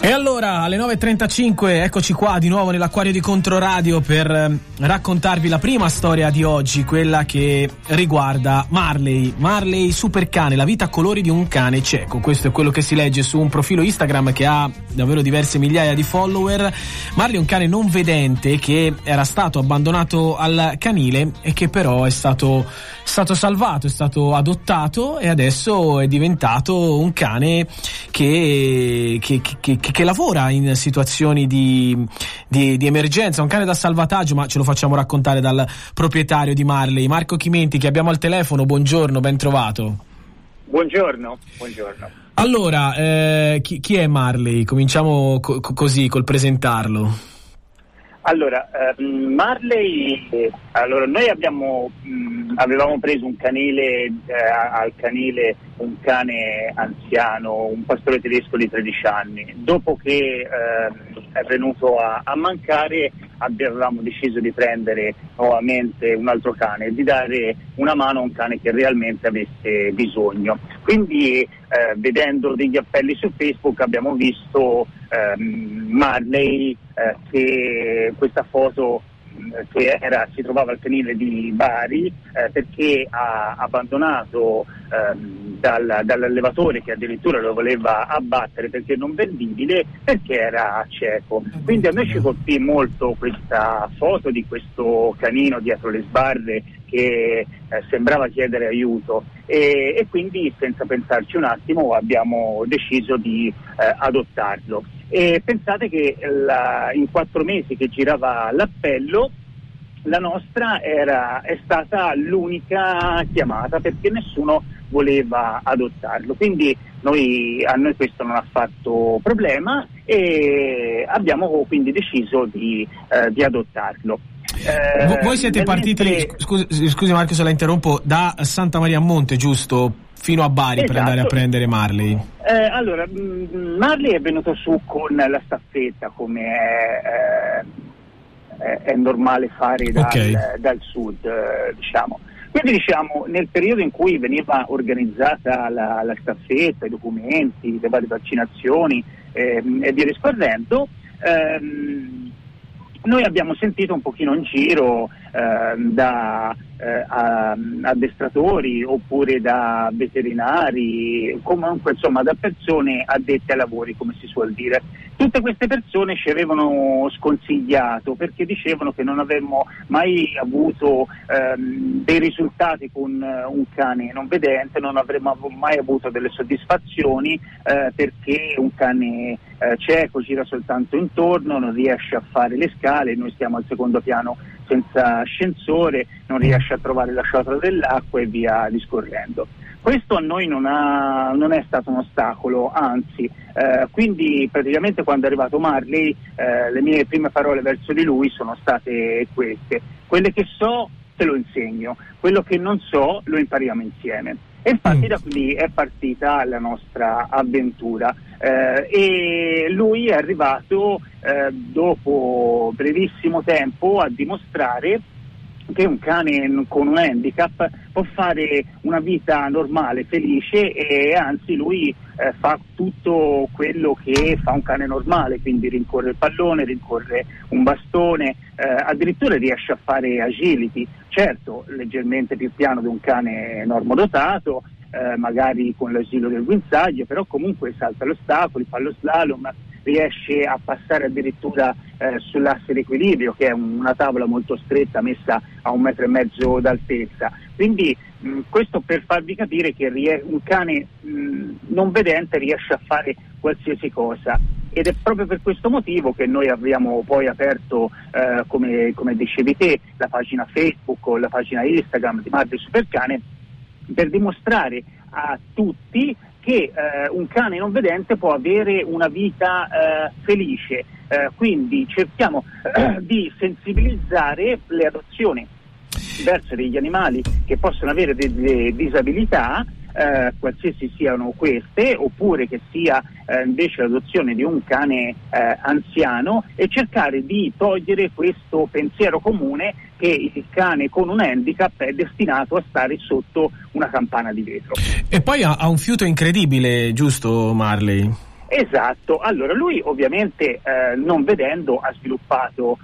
E allora alle 9.35 eccoci qua di nuovo nell'acquario di Controradio per raccontarvi la prima storia di oggi, quella che riguarda Marley supercane, la vita a colori di un cane cieco. Questo è quello che si legge su un profilo Instagram che ha davvero diverse migliaia di follower. Marley è un cane non vedente che era stato abbandonato al canile e che però è stato salvato, è stato adottato e adesso è diventato un cane che lavora in situazioni di emergenza, un cane da salvataggio, ma ce lo facciamo raccontare dal proprietario di Marley, Marco Chimenti, che abbiamo al telefono. Buongiorno, ben trovato. Buongiorno. Allora, chi è Marley? Cominciamo così, col presentarlo. Allora, Marley, noi avevamo preso un canile, al canile un cane anziano, un pastore tedesco di 13 anni. Dopo che è venuto a mancare, avevamo deciso di prendere nuovamente un altro cane e di dare una mano a un cane che realmente avesse bisogno. Quindi, vedendo degli appelli su Facebook, abbiamo visto Marley, che questa foto che si trovava al canile di Bari, perché ha abbandonato dall'allevatore, che addirittura lo voleva abbattere perché non vendibile, perché era cieco. Quindi a noi ci colpì molto questa foto di questo canino dietro le sbarre che sembrava chiedere aiuto e quindi, senza pensarci un attimo, abbiamo deciso di adottarlo. E pensate che in 4 mesi che girava l'appello, la nostra è stata l'unica chiamata, perché nessuno voleva adottarlo. Quindi a noi questo non ha fatto problema e abbiamo quindi deciso di adottarlo. Voi siete partiti, scusi Marco se la interrompo, da Santa Maria a Monte, giusto? Fino a Bari, esatto, per andare a prendere Marley. Allora, Marley è venuto su con la staffetta, come è normale fare dal sud, diciamo. Quindi, nel periodo in cui veniva organizzata la staffetta, i documenti, le varie vaccinazioni e via discorrendo, noi abbiamo sentito un pochino in giro da addestratori oppure da veterinari, comunque insomma da persone addette ai lavori, come si suol dire. Tutte queste persone ci avevano sconsigliato perché dicevano che non avremmo mai avuto dei risultati con un cane non vedente, non avremmo mai avuto delle soddisfazioni perché un cane cieco gira soltanto intorno, non riesce a fare le scale, noi stiamo al secondo piano senza ascensore, non riesce a trovare la ciotola dell'acqua e via discorrendo. Questo a noi non è stato un ostacolo, anzi, quindi praticamente quando è arrivato Marley le mie prime parole verso di lui sono state queste: quelle che so te lo insegno, quello che non so lo impariamo insieme. E infatti da lì è partita la nostra avventura e lui è arrivato dopo brevissimo tempo a dimostrare che un cane con un handicap può fare una vita normale, felice, e anzi lui fa tutto quello che fa un cane normale, quindi rincorre il pallone, rincorre un bastone, addirittura riesce a fare agility, certo leggermente più piano di un cane normodotato, magari con l'asilo del guinzaglio, però comunque salta gli ostacoli, fa lo slalom, riesce a passare addirittura sull'asse d'equilibrio, che è una tavola molto stretta messa a 1,5 metri d'altezza. Quindi questo per farvi capire che un cane non vedente riesce a fare qualsiasi cosa, ed è proprio per questo motivo che noi abbiamo poi aperto, come dicevi te, la pagina Facebook o la pagina Instagram di Marley Supercane, per dimostrare a tutti che un cane non vedente può avere una vita felice. Quindi cerchiamo di sensibilizzare le adozioni verso degli animali che possono avere delle disabilità, qualsiasi siano queste, oppure che sia invece l'adozione di un cane anziano, e cercare di togliere questo pensiero comune che il cane con un handicap è destinato a stare sotto una campana di vetro. E poi ha un fiuto incredibile, giusto Marley? Esatto, allora lui ovviamente non vedendo ha sviluppato,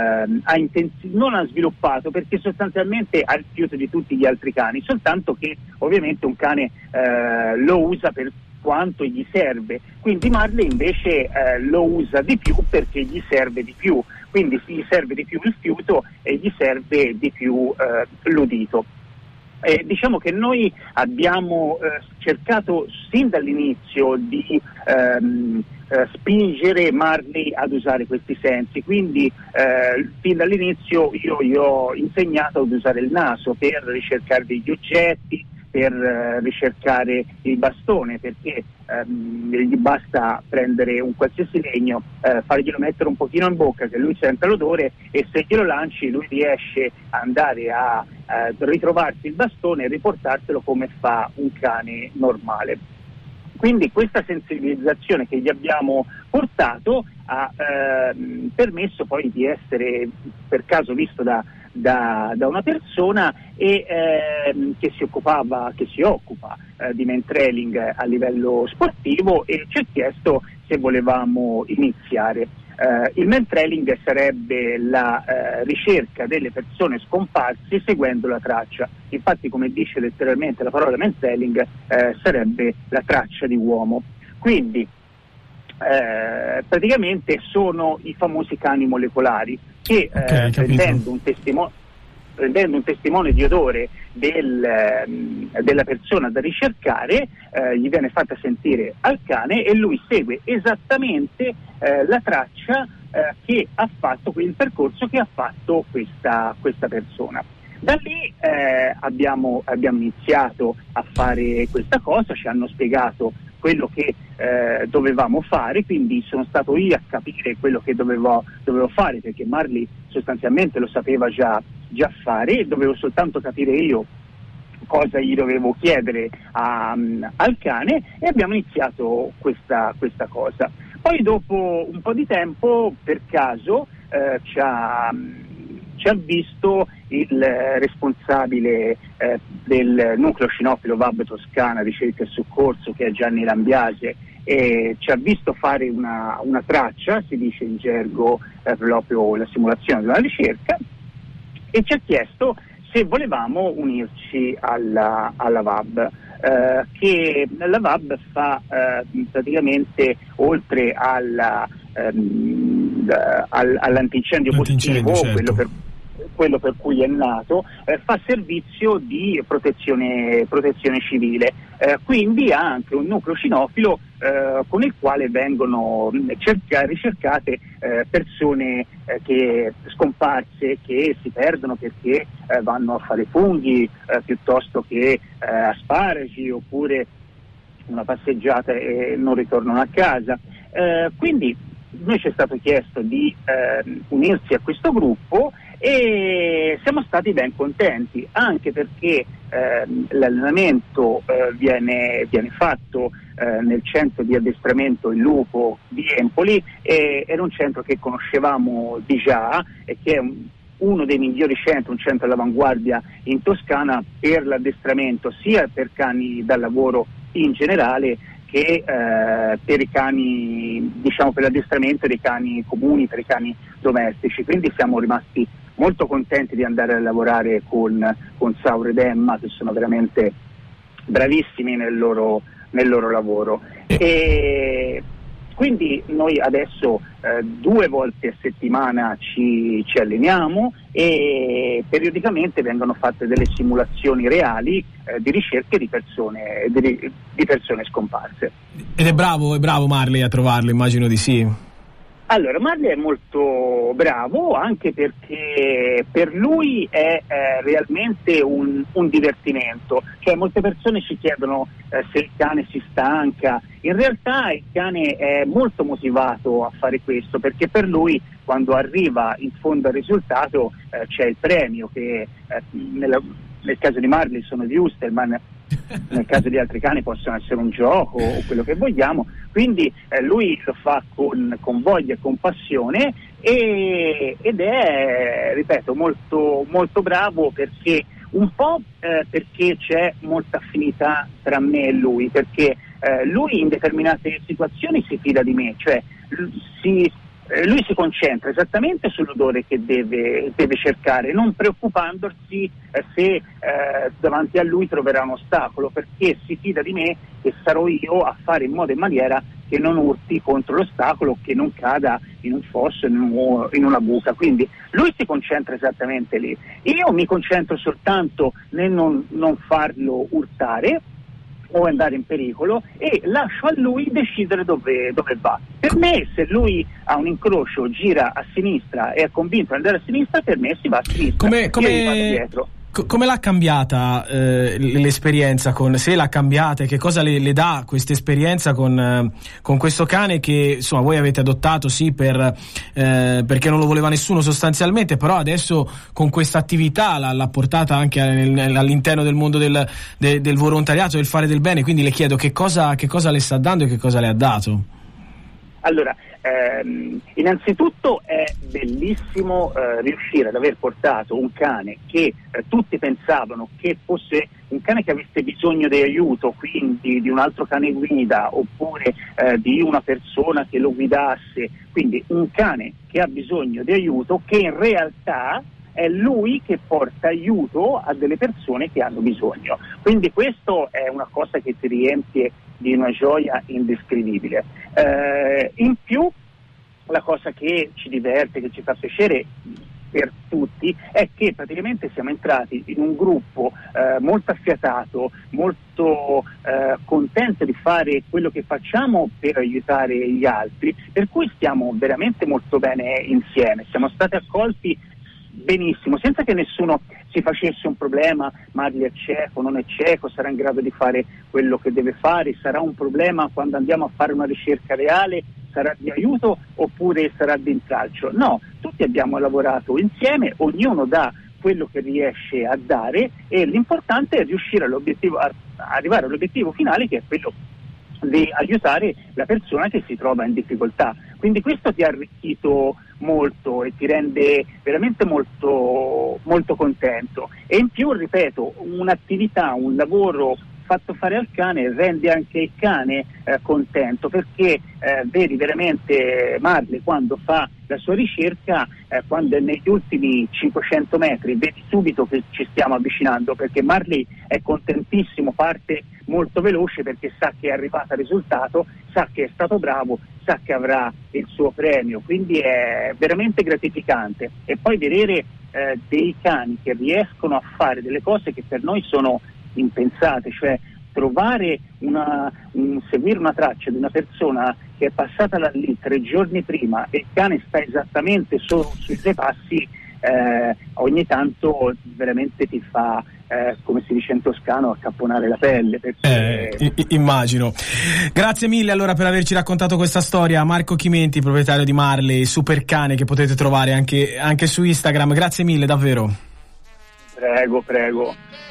non ha sviluppato perché sostanzialmente ha il fiuto di tutti gli altri cani, soltanto che ovviamente un cane lo usa per quanto gli serve, quindi Marley invece lo usa di più perché gli serve di più, quindi gli serve di più il fiuto e gli serve di più l'udito. Diciamo che noi abbiamo cercato sin dall'inizio di spingere Marley ad usare questi sensi, quindi fin dall'inizio io gli ho insegnato ad usare il naso per ricercare degli oggetti, per ricercare il bastone, perché gli basta prendere un qualsiasi legno, farglielo mettere un pochino in bocca che lui senta l'odore, e se glielo lanci lui riesce ad andare a ritrovarsi il bastone e riportarselo come fa un cane normale. Quindi questa sensibilizzazione che gli abbiamo portato ha permesso poi di essere per caso visto da una persona che si occupa di mentrailing a livello sportivo, e ci ha chiesto se volevamo iniziare. Il mentrailing sarebbe la ricerca delle persone scomparse seguendo la traccia. Infatti, come dice letteralmente la parola mentrailing, sarebbe la traccia di uomo. Quindi praticamente sono i famosi cani molecolari che prendendo un testimone di odore della persona da ricercare, gli viene fatta sentire al cane e lui segue esattamente la traccia che ha fatto, il percorso che ha fatto questa persona. Da lì abbiamo iniziato a fare questa cosa, ci hanno spiegato quello che dovevamo fare, quindi sono stato io a capire quello che dovevo fare, perché Marley sostanzialmente lo sapeva già fare, dovevo soltanto capire io cosa gli dovevo chiedere al cane, e abbiamo iniziato questa cosa. Poi dopo un po' di tempo, per caso, ci ha visto il responsabile del nucleo cinofilo VAB Toscana Ricerca e Soccorso, che è Gianni Lambiase, e ci ha visto fare una traccia, si dice in gergo proprio la simulazione di una ricerca, e ci ha chiesto se volevamo unirci alla VAB. Che la VAB fa praticamente, oltre all'antincendio positivo, certo, quello per cui è nato, fa servizio di protezione civile, quindi ha anche un nucleo cinofilo con il quale vengono ricercate persone che scomparse, che si perdono perché vanno a fare funghi piuttosto che asparagi, oppure una passeggiata e non ritornano a casa. Quindi noi ci è stato chiesto di unirsi a questo gruppo, e siamo stati ben contenti, anche perché l'allenamento viene fatto nel centro di addestramento Il Lupo di Empoli, e era un centro che conoscevamo di già e che è uno dei migliori centri, un centro all'avanguardia in Toscana per l'addestramento, sia per cani da lavoro in generale che per i cani, diciamo, per l'addestramento dei cani comuni, per i cani domestici. Quindi siamo rimasti molto contenti di andare a lavorare con Sauro ed Emma, che sono veramente bravissimi nel loro lavoro. E quindi noi adesso 2 volte a settimana ci alleniamo, e periodicamente vengono fatte delle simulazioni reali di ricerche di persone scomparse. Ed è bravo Marley a trovarlo, immagino di sì. Allora, Marley è molto bravo, anche perché per lui è realmente un divertimento. Cioè, molte persone ci chiedono se il cane si stanca. In realtà il cane è molto motivato a fare questo, perché per lui, quando arriva in fondo al risultato, c'è il premio, che nel caso di Marley sono gli Usterman, nel caso di altri cani possono essere un gioco o quello che vogliamo. Quindi lui lo fa con voglia e con passione, ed è, ripeto, molto, molto bravo, perché un po' perché c'è molta affinità tra me e lui, perché lui in determinate situazioni si fida di me, cioè lui si concentra esattamente sull'odore che deve cercare, non preoccupandosi se davanti a lui troverà un ostacolo, perché si fida di me che sarò io a fare in modo e maniera che non urti contro l'ostacolo, che non cada in un fosso, in una buca. Quindi lui si concentra esattamente lì. Io mi concentro soltanto nel non farlo urtare o andare in pericolo, e lascio a lui decidere dove va. Per me, se lui ha un incrocio, gira a sinistra e è convinto di andare a sinistra, per me si va a sinistra. Io gli vado dietro. Come l'ha cambiata l'esperienza se l'ha cambiata, e che cosa le dà questa esperienza con questo cane che insomma voi avete adottato perché non lo voleva nessuno sostanzialmente, però adesso con questa attività l'ha portata anche all'interno del mondo del volontariato, del fare del bene. Quindi le chiedo che cosa le sta dando e che cosa le ha dato. Allora, innanzitutto è bellissimo riuscire ad aver portato un cane che tutti pensavano che fosse un cane che avesse bisogno di aiuto, quindi di un altro cane guida oppure di una persona che lo guidasse, quindi un cane che ha bisogno di aiuto, che in realtà è lui che porta aiuto a delle persone che hanno bisogno. Quindi questo è una cosa che ti riempie di una gioia indescrivibile. In più, la cosa che ci diverte, che ci fa piacere per tutti, è che praticamente siamo entrati in un gruppo molto affiatato, molto contento di fare quello che facciamo per aiutare gli altri, per cui stiamo veramente molto bene insieme. Siamo stati accolti benissimo, senza che nessuno si facesse un problema: Marley è cieco, non è cieco, sarà in grado di fare quello che deve fare, sarà un problema quando andiamo a fare una ricerca reale, sarà di aiuto oppure sarà di intralcio. No, tutti abbiamo lavorato insieme, ognuno dà quello che riesce a dare, e l'importante è riuscire arrivare all'obiettivo finale, che è quello di aiutare la persona che si trova in difficoltà. Quindi questo ti ha arricchito molto e ti rende veramente molto, molto contento. E in più, ripeto, un'attività, un lavoro fatto fare al cane rende anche il cane contento, perché vedi veramente Marley quando fa la sua ricerca, quando è negli ultimi 500 metri, vedi subito che ci stiamo avvicinando, perché Marley è contentissimo, parte molto veloce perché sa che è arrivato al risultato, sa che è stato bravo, sa che avrà il suo premio, quindi è veramente gratificante. E poi vedere dei cani che riescono a fare delle cose che per noi sono impensate, cioè trovare seguire una traccia di una persona che è passata da lì 3 giorni prima e il cane sta esattamente solo sui 3 passi, ogni tanto veramente ti fa, come si dice in toscano, accapponare la pelle, perché... immagino. Grazie mille allora per averci raccontato questa storia, Marco Chimenti, proprietario di Marley, super cane, che potete trovare anche su Instagram. Grazie mille, davvero. Prego.